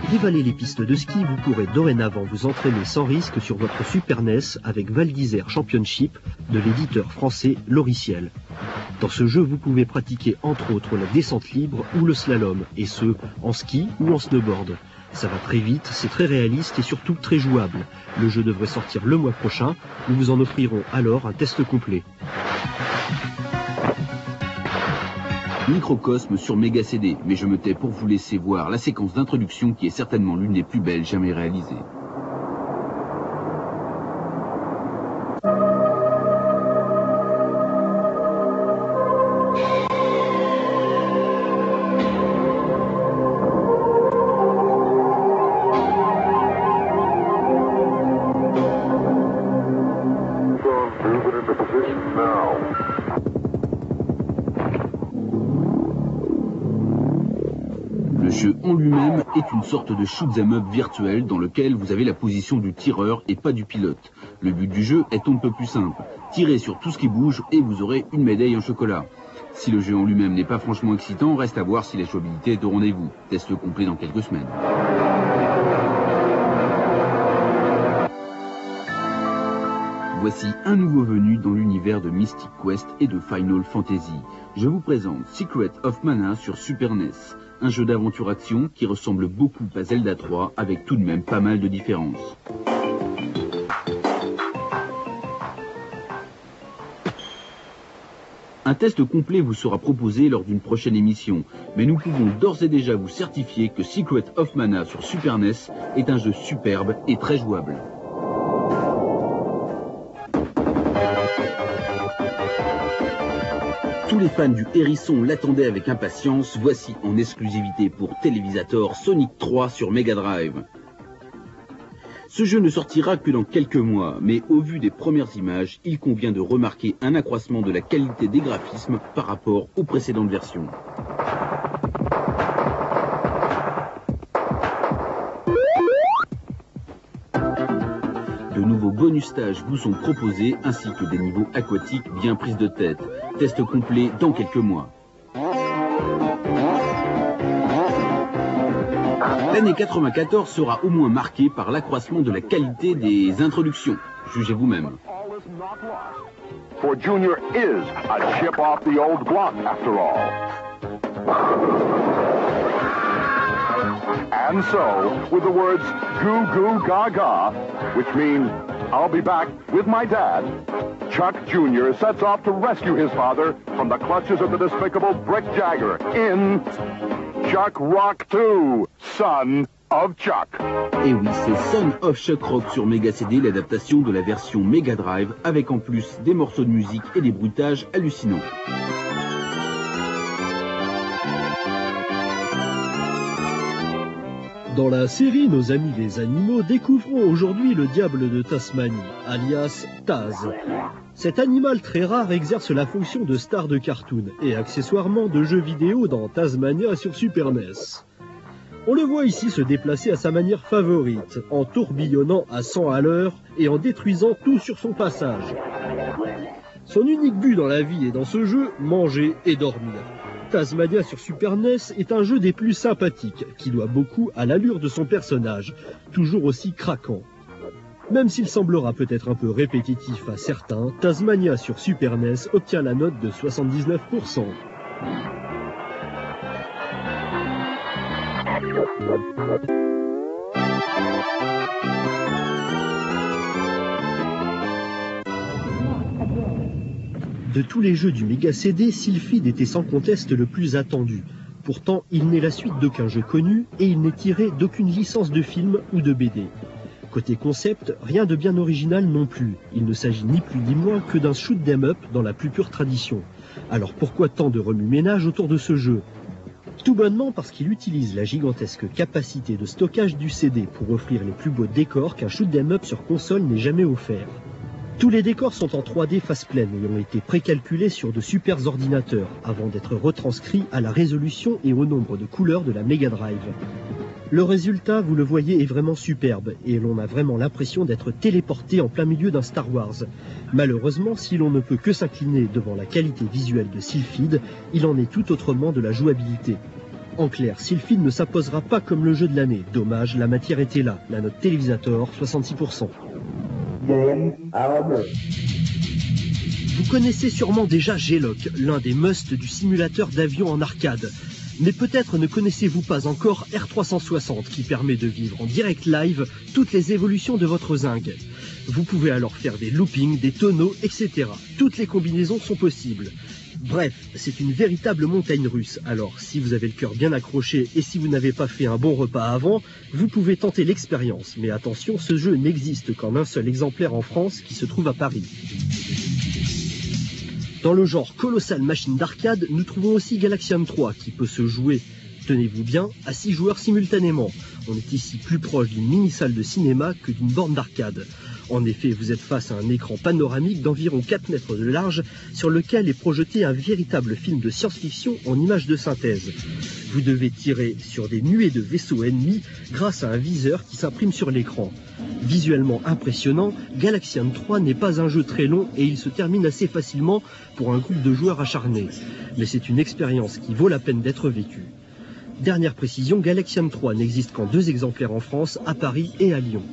dévaler les pistes de ski, vous pourrez dorénavant vous entraîner sans risque sur votre Super NES avec Val d'Isère Championship de l'éditeur français Loriciel. Dans ce jeu, vous pouvez pratiquer entre autres la descente libre ou le slalom, et ce, en ski ou en snowboard. Ça va très vite, c'est très réaliste et surtout très jouable. Le jeu devrait sortir le mois prochain, nous vous en offrirons alors un test complet. Microcosme sur Mega CD, mais je me tais pour vous laisser voir la séquence d'introduction qui est certainement l'une des plus belles jamais réalisées. Le jeu en lui-même est une sorte de shoot'em up virtuel dans lequel vous avez la position du tireur et pas du pilote. Le but du jeu est un peu plus simple. Tirez sur tout ce qui bouge et vous aurez une médaille en chocolat. Si le jeu en lui-même n'est pas franchement excitant, reste à voir si la jouabilité est au rendez-vous. Test complet dans quelques semaines. Voici un nouveau venu dans l'univers de Mystic Quest et de Final Fantasy. Je vous présente Secret of Mana sur Super NES. Un jeu d'aventure-action qui ressemble beaucoup à Zelda 3 avec tout de même pas mal de différences. Un test complet vous sera proposé lors d'une prochaine émission, mais nous pouvons d'ores et déjà vous certifier que Secret of Mana sur Super NES est un jeu superbe et très jouable. Tous les fans du hérisson l'attendaient avec impatience, voici en exclusivité pour Télévisator Sonic 3 sur Mega Drive. Ce jeu ne sortira que dans quelques mois, mais au vu des premières images, il convient de remarquer un accroissement de la qualité des graphismes par rapport aux précédentes versions. De nouveaux bonus stages vous sont proposés, ainsi que des niveaux aquatiques bien prise de tête. Test complet dans quelques mois. L'année 94 sera au moins marquée par l'accroissement de la qualité des introductions. Jugez vous-même. For Junior is a chip off the old block after all. And so, with the words goo goo gaga, which mean I'll be back with my dad, Chuck Jr. sets off to rescue his father from the clutches of the despicable Brick Jagger in Chuck Rock 2, Son of Chuck. Et oui, c'est Son of Chuck Rock sur Mega CD, l'adaptation de la version Mega Drive, avec en plus des morceaux de musique et des bruitages hallucinants. Dans la série Nos amis les animaux, découvrons aujourd'hui le diable de Tasmanie, alias Taz. Cet animal très rare exerce la fonction de star de cartoon et accessoirement de jeux vidéo dans Tazmania sur Super NES. On le voit ici se déplacer à sa manière favorite, en tourbillonnant à 100 à l'heure et en détruisant tout sur son passage. Son unique but dans la vie est dans ce jeu, manger et dormir. Tazmania sur Super NES est un jeu des plus sympathiques, qui doit beaucoup à l'allure de son personnage, toujours aussi craquant. Même s'il semblera peut-être un peu répétitif à certains, Tazmania sur Super NES obtient la note de 79%. De tous les jeux du Mega CD, Sylphid était sans conteste le plus attendu. Pourtant, il n'est la suite d'aucun jeu connu et il n'est tiré d'aucune licence de film ou de BD. Côté concept, rien de bien original non plus. Il ne s'agit ni plus ni moins que d'un shoot-'em up dans la plus pure tradition. Alors pourquoi tant de remue-ménage autour de ce jeu ? Tout bonnement parce qu'il utilise la gigantesque capacité de stockage du CD pour offrir les plus beaux décors qu'un shoot-'em up sur console n'ait jamais offert. Tous les décors sont en 3D face pleine et ont été précalculés sur de super ordinateurs avant d'être retranscrits à la résolution et au nombre de couleurs de la Mega Drive. Le résultat, vous le voyez, est vraiment superbe et l'on a vraiment l'impression d'être téléporté en plein milieu d'un Star Wars. Malheureusement, si l'on ne peut que s'incliner devant la qualité visuelle de Sylphid, il en est tout autrement de la jouabilité. En clair, Sylphid ne s'imposera pas comme le jeu de l'année. Dommage, la matière était là. La note Télévisator, 66%. Vous connaissez sûrement déjà G-Loc, l'un des musts du simulateur d'avion en arcade. Mais peut-être ne connaissez-vous pas encore R360 qui permet de vivre en direct live toutes les évolutions de votre zingue. Vous pouvez alors faire des loopings, des tonneaux, etc. Toutes les combinaisons sont possibles. Bref, c'est une véritable montagne russe. Alors, si vous avez le cœur bien accroché et si vous n'avez pas fait un bon repas avant, vous pouvez tenter l'expérience. Mais attention, ce jeu n'existe qu'en un seul exemplaire en France qui se trouve à Paris. Dans le genre colossale machine d'arcade, nous trouvons aussi Galaxian 3 qui peut se jouer, tenez-vous bien, à 6 joueurs simultanément. On est ici plus proche d'une mini-salle de cinéma que d'une borne d'arcade. En effet, vous êtes face à un écran panoramique d'environ 4 mètres de large sur lequel est projeté un véritable film de science-fiction en images de synthèse. Vous devez tirer sur des nuées de vaisseaux ennemis grâce à un viseur qui s'imprime sur l'écran. Visuellement impressionnant, Galaxian 3 n'est pas un jeu très long et il se termine assez facilement pour un groupe de joueurs acharnés. Mais c'est une expérience qui vaut la peine d'être vécue. Dernière précision, Galaxian 3 n'existe qu'en 2 exemplaires en France, à Paris et à Lyon.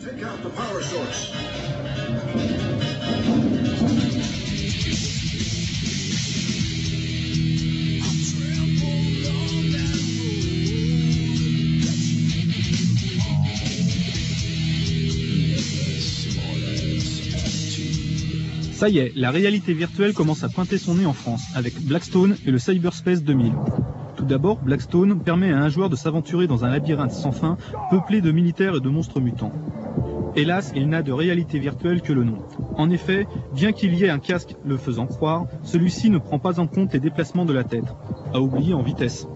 Ça y est, la réalité virtuelle commence à pointer son nez en France, avec Blackstone et le Cyberspace 2000. Tout d'abord, Blackstone permet à un joueur de s'aventurer dans un labyrinthe sans fin, peuplé de militaires et de monstres mutants. Hélas, il n'a de réalité virtuelle que le nom. En effet, bien qu'il y ait un casque le faisant croire, celui-ci ne prend pas en compte les déplacements de la tête, à oublier en vitesse.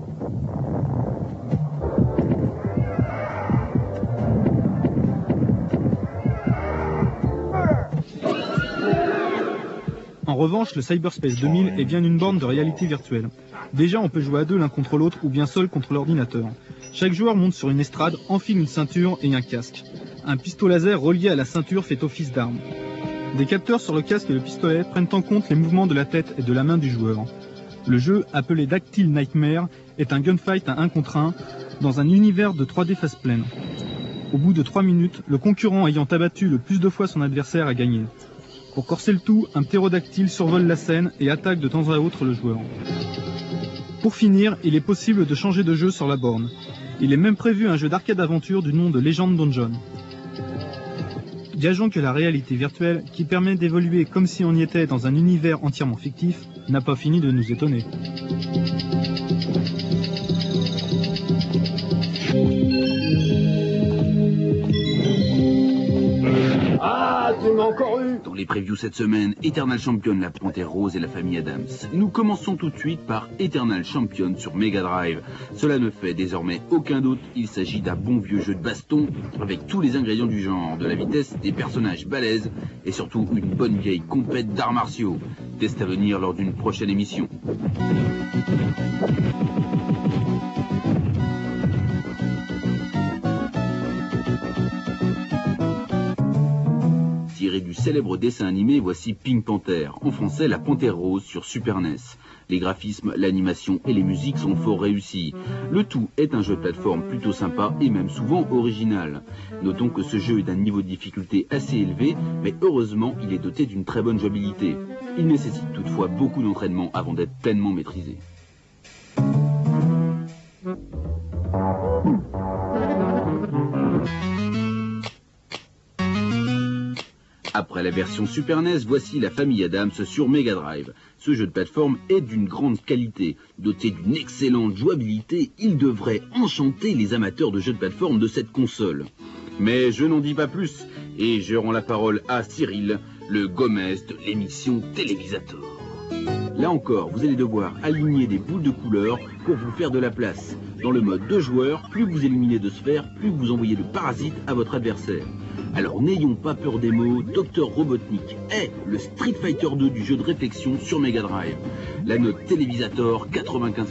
En revanche, le Cyberspace 2000 est bien une borne de réalité virtuelle. Déjà, on peut jouer à 2 l'un contre l'autre ou bien seul contre l'ordinateur. Chaque joueur monte sur une estrade, enfile une ceinture et un casque. Un pistolet laser relié à la ceinture fait office d'arme. Des capteurs sur le casque et le pistolet prennent en compte les mouvements de la tête et de la main du joueur. Le jeu, appelé Dactyl Nightmare, est un gunfight à 1 contre 1 dans un univers de 3D face pleine. Au bout de 3 minutes, le concurrent ayant abattu le plus de fois son adversaire a gagné. Pour corser le tout, un ptérodactyle survole la scène et attaque de temps à autre le joueur. Pour finir, il est possible de changer de jeu sur la borne. Il est même prévu un jeu d'arcade aventure du nom de Legend Dungeon. Gageons que la réalité virtuelle, qui permet d'évoluer comme si on y était dans un univers entièrement fictif, n'a pas fini de nous étonner. Ah, tu m'as encore eu! Dans les previews cette semaine, Eternal Champion, la Panthère Rose et la famille Adams. Nous commençons tout de suite par Eternal Champion sur Mega Drive. Cela ne fait désormais aucun doute, il s'agit d'un bon vieux jeu de baston avec tous les ingrédients du genre, de la vitesse, des personnages balèzes et surtout une bonne vieille compète d'arts martiaux. Test à venir lors d'une prochaine émission. Tiré du célèbre dessin animé, voici Pink Panther, en français la Panthère Rose sur Super NES. Les graphismes, l'animation et les musiques sont fort réussis. Le tout est un jeu de plateforme plutôt sympa et même souvent original. Notons que ce jeu est d'un niveau de difficulté assez élevé, mais heureusement il est doté d'une très bonne jouabilité. Il nécessite toutefois beaucoup d'entraînement avant d'être pleinement maîtrisé. Après la version Super NES, voici la famille Adams sur Mega Drive. Ce jeu de plateforme est d'une grande qualité. Doté d'une excellente jouabilité, il devrait enchanter les amateurs de jeux de plateforme de cette console. Mais je n'en dis pas plus, et je rends la parole à Cyril, le Gomez de l'émission Télévisator. Là encore, vous allez devoir aligner des boules de couleur pour vous faire de la place. Dans le mode 2 joueurs, plus vous éliminez de sphères, plus vous envoyez de parasites à votre adversaire. Alors n'ayons pas peur des mots, Dr Robotnik est le Street Fighter 2 du jeu de réflexion sur Mega Drive. La note Télévisator, 95%.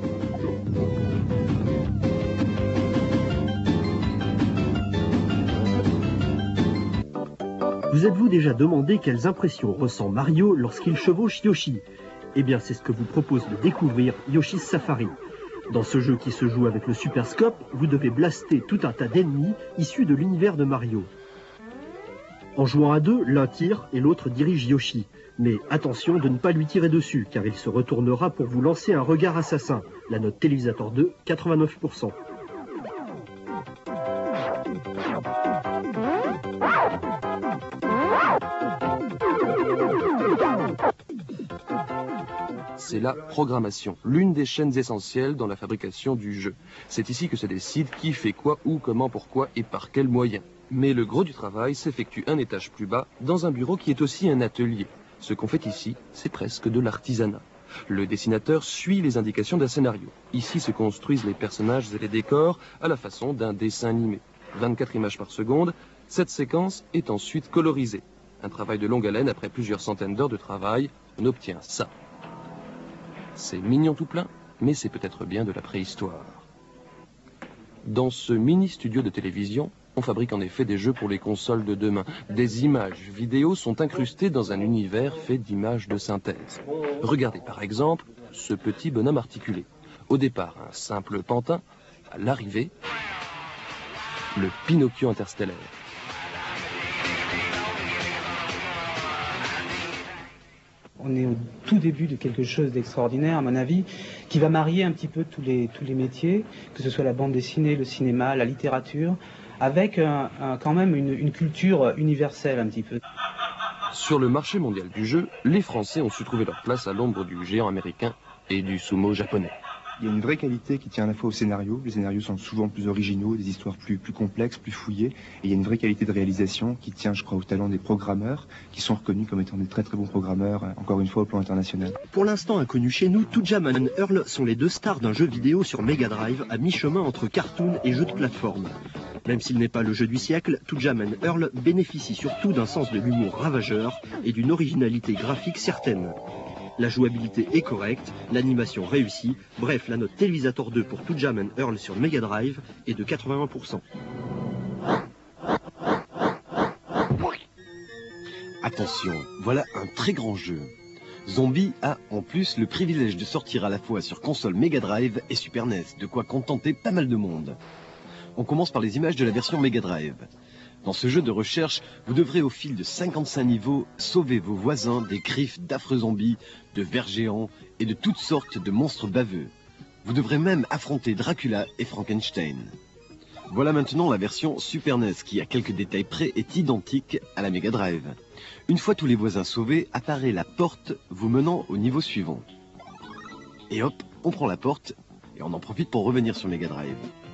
Vous êtes-vous déjà demandé quelles impressions ressent Mario lorsqu'il chevauche Yoshi? Eh bien, c'est ce que vous propose de découvrir Yoshi's Safari. Dans ce jeu qui se joue avec le Super Scope, vous devez blaster tout un tas d'ennemis issus de l'univers de Mario. En jouant à deux, l'un tire et l'autre dirige Yoshi. Mais attention de ne pas lui tirer dessus, car il se retournera pour vous lancer un regard assassin. La note Télévisateur 2, 89%. C'est la programmation, l'une des chaînes essentielles dans la fabrication du jeu. C'est ici que se décide qui fait quoi, où, comment, pourquoi et par quels moyens. Mais le gros du travail s'effectue un étage plus bas, dans un bureau qui est aussi un atelier. Ce qu'on fait ici, c'est presque de l'artisanat. Le dessinateur suit les indications d'un scénario. Ici se construisent les personnages et les décors à la façon d'un dessin animé. 24 images par seconde, cette séquence est ensuite colorisée. Un travail de longue haleine, après plusieurs centaines d'heures de travail, on obtient ça. C'est mignon tout plein, mais c'est peut-être bien de la préhistoire. Dans ce mini-studio de télévision, on fabrique en effet des jeux pour les consoles de demain. Des images vidéo sont incrustées dans un univers fait d'images de synthèse. Regardez par exemple ce petit bonhomme articulé. Au départ, un simple pantin. À l'arrivée, le Pinocchio interstellaire. On est au tout début de quelque chose d'extraordinaire, à mon avis, qui va marier un petit peu tous les métiers, que ce soit la bande dessinée, le cinéma, la littérature, avec quand même une culture universelle un petit peu. Sur le marché mondial du jeu, les Français ont su trouver leur place à l'ombre du géant américain et du sumo japonais. Il y a une vraie qualité qui tient à la fois au scénario. Les scénarios sont souvent plus originaux, des histoires plus complexes, plus fouillées. Et il y a une vraie qualité de réalisation qui tient, je crois, au talent des programmeurs, qui sont reconnus comme étant des très très bons programmeurs, encore une fois au plan international. Pour l'instant inconnus chez nous, Toojaman et Earl sont les deux stars d'un jeu vidéo sur Mega Drive à mi-chemin entre cartoon et jeu de plateforme. Même s'il n'est pas le jeu du siècle, Toojaman et Earl bénéficie surtout d'un sens de l'humour ravageur et d'une originalité graphique certaine. La jouabilité est correcte, l'animation réussie, bref, la note Télévisateur 2 pour Toojaman Earl sur Mega Drive est de 81%. Attention, voilà un très grand jeu. Zombie a en plus le privilège de sortir à la fois sur console Mega Drive et Super NES, de quoi contenter pas mal de monde. On commence par les images de la version Mega Drive. Dans ce jeu de recherche, vous devrez au fil de 55 niveaux sauver vos voisins des griffes d'affreux zombies, de vers géants et de toutes sortes de monstres baveux. Vous devrez même affronter Dracula et Frankenstein. Voilà maintenant la version Super NES qui, à quelques détails près, est identique à la Mega Drive. Une fois tous les voisins sauvés, apparaît la porte vous menant au niveau suivant. Et hop, on prend la porte et on en profite pour revenir sur Mega Drive.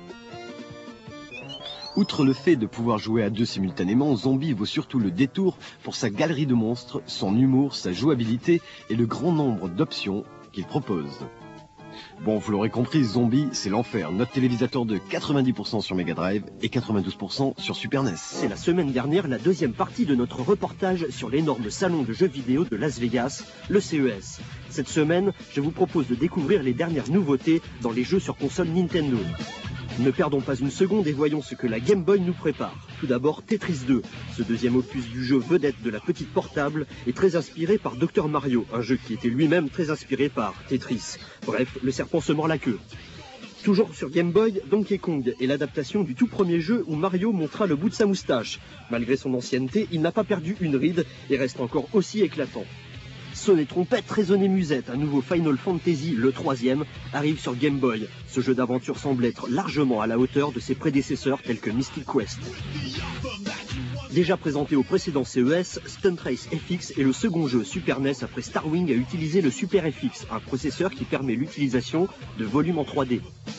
Outre le fait de pouvoir jouer à deux simultanément, Zombie vaut surtout le détour pour sa galerie de monstres, son humour, sa jouabilité et le grand nombre d'options qu'il propose. Bon, vous l'aurez compris, Zombie, c'est l'enfer. Note Télévisateur de 90% sur Mega Drive et 92% sur Super NES. C'est la semaine dernière la deuxième partie de notre reportage sur l'énorme salon de jeux vidéo de Las Vegas, le CES. Cette semaine, je vous propose de découvrir les dernières nouveautés dans les jeux sur console Nintendo. Ne perdons pas une seconde et voyons ce que la Game Boy nous prépare. Tout d'abord Tetris 2. Ce deuxième opus du jeu vedette de la petite portable est très inspiré par Dr Mario, un jeu qui était lui-même très inspiré par Tetris. Bref, le serpent se mord la queue. Toujours sur Game Boy, Donkey Kong est l'adaptation du tout premier jeu où Mario montra le bout de sa moustache. Malgré son ancienneté, il n'a pas perdu une ride et reste encore aussi éclatant. Sonnet trompette, résonner musette, un nouveau Final Fantasy, le troisième, arrive sur Game Boy. Ce jeu d'aventure semble être largement à la hauteur de ses prédécesseurs tels que Mystic Quest. Déjà présenté au précédent CES, Stunt Race FX est le second jeu Super NES après Star Wing à utiliser le Super FX, un processeur qui permet l'utilisation de volumes en 3D.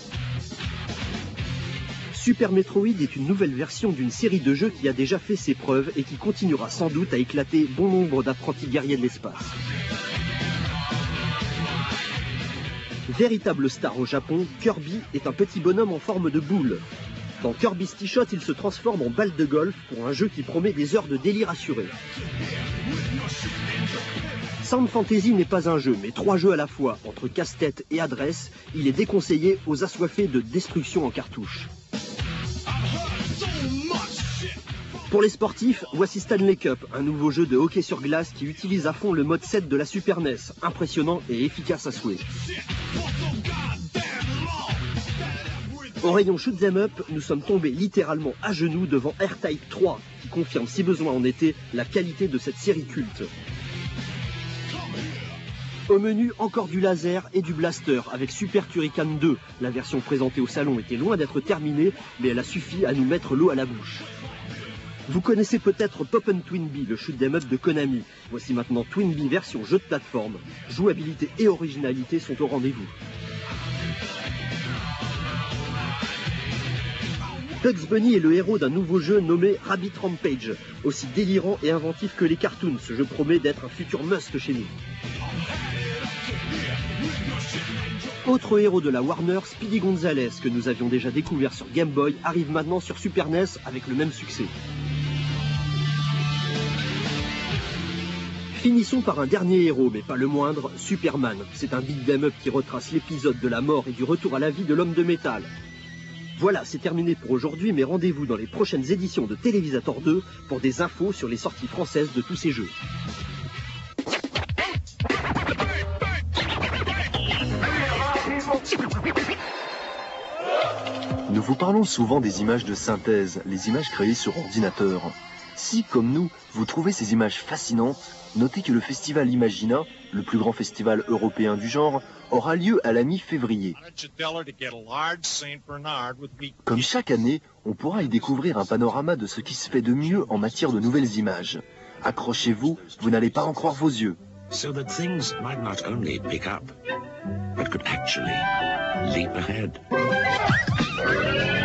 Super Metroid est une nouvelle version d'une série de jeux qui a déjà fait ses preuves et qui continuera sans doute à éclater bon nombre d'apprentis guerriers de l'espace. Véritable star au Japon, Kirby est un petit bonhomme en forme de boule. Dans Kirby's T-Shot, il se transforme en balle de golf pour un jeu qui promet des heures de délire assurées. Sound Fantasy n'est pas un jeu, mais 3 jeux à la fois. Entre casse-tête et adresse, il est déconseillé aux assoiffés de destruction en cartouche. Pour les sportifs, voici Stanley Cup, un nouveau jeu de hockey sur glace qui utilise à fond le mode 7 de la Super NES, impressionnant et efficace à souhait. Au rayon Shoot 'em Up, nous sommes tombés littéralement à genoux devant R-Type 3, qui confirme si besoin en était la qualité de cette série culte. Au menu, encore du laser et du blaster avec Super Turrican 2. La version présentée au salon était loin d'être terminée, mais elle a suffi à nous mettre l'eau à la bouche. Vous connaissez peut-être Poppen Twinbee, le shoot 'em up de Konami. Voici maintenant Twinbee version jeu de plateforme. Jouabilité et originalité sont au rendez-vous. Bugs Bunny est le héros d'un nouveau jeu nommé Rabbit Rampage. Aussi délirant et inventif que les cartoons, ce jeu promet d'être un futur must chez nous. Autre héros de la Warner, Speedy Gonzales, que nous avions déjà découvert sur Game Boy, arrive maintenant sur Super NES avec le même succès. Finissons par un dernier héros, mais pas le moindre, Superman. C'est un beat'em up qui retrace l'épisode de la mort et du retour à la vie de l'homme de métal. Voilà, c'est terminé pour aujourd'hui, mais rendez-vous dans les prochaines éditions de Télévisateur 2 pour des infos sur les sorties françaises de tous ces jeux. Nous vous parlons souvent des images de synthèse, les images créées sur ordinateur. Si, comme nous, vous trouvez ces images fascinantes, notez que le festival Imagina, le plus grand festival européen du genre, aura lieu à la mi-février. Comme chaque année, on pourra y découvrir un panorama de ce qui se fait de mieux en matière de nouvelles images. Accrochez-vous, vous n'allez pas en croire vos yeux. So that things might not only pick up, but could actually leap ahead.